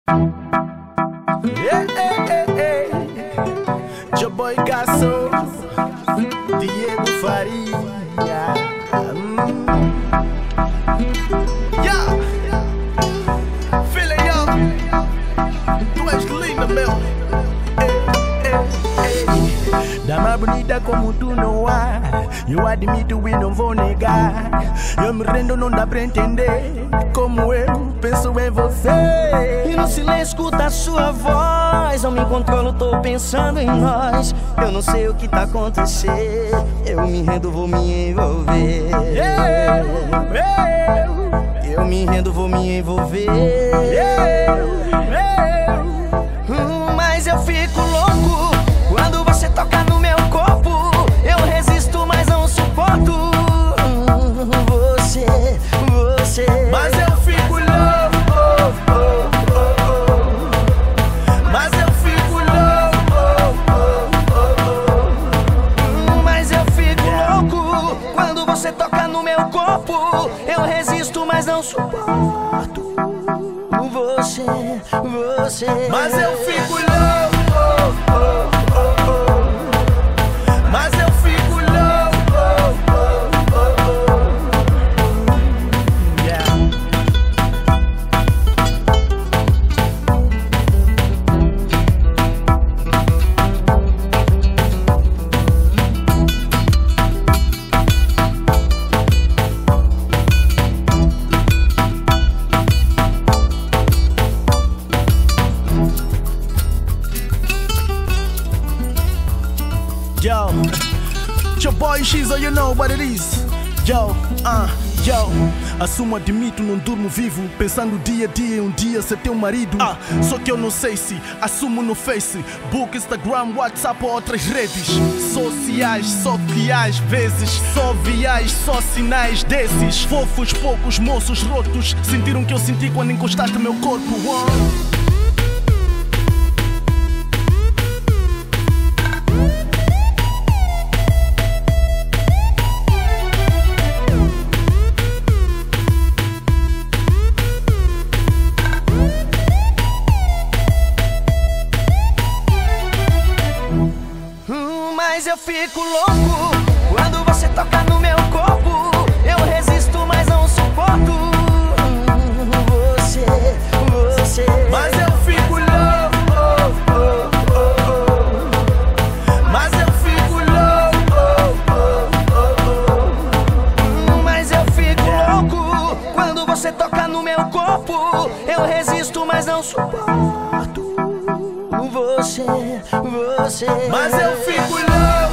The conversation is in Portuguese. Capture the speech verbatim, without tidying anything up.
Hey, hey, hey, hey. Your boy Gasso, Diego Faria. Mm. Yeah. Filha, yo. Tu és linda, meu. Dama bonita como tu não há. Eu admito e não vou negar. Eu me rendo, não dá pra entender como eu penso em você. E no silêncio escuta a sua voz. Não me controlo, tô pensando em nós. Eu não sei o que tá acontecendo. Eu me rendo, vou me envolver. Eu, eu me rendo, vou me envolver. eu, eu. Hum, mas eu fico louco quando você toca no meu corpo. Eu resisto, mas não suporto. Hum, você, você. Mas eu fico louco, oh, oh, oh. Mas eu fico louco, oh, oh, oh. Mas eu fico louco quando você toca no meu corpo. Eu resisto, mas não suporto. Você, você. Mas eu fico louco, oh, oh, oh. Mas eu fico louco, oh, oh, oh. Yeah. Yo, your boy Shizo, you know what it is. Yo, uh, yo. Assumo, admito, não durmo vivo, pensando dia a dia, um dia ser teu marido. Ah, só que eu não sei se assumo no Facebook, Instagram, WhatsApp ou outras redes sociais. Só que às vezes só viais, só sinais desses fofos, poucos moços rotos sentiram que eu senti quando encostaste no meu corpo. Oh. Mas eu fico louco quando você toca no meu corpo. Eu resisto, mas não suporto. Você, você. Mas eu fico louco, oh, oh, oh. Mas eu fico louco, oh, oh, oh. Mas eu fico louco quando você toca no meu corpo. Eu resisto, mas não suporto. Você, você. Mas eu fico louco.